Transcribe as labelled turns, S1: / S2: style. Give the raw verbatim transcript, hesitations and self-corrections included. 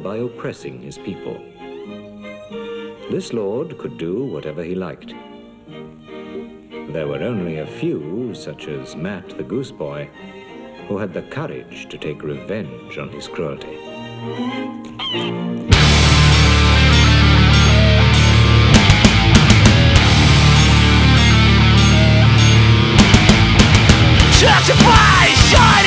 S1: by oppressing his people. This lord could do whatever he liked. There were only a few, such as Matt the Goose Boy, who had the courage to take revenge on his cruelty.
S2: Justify, shine!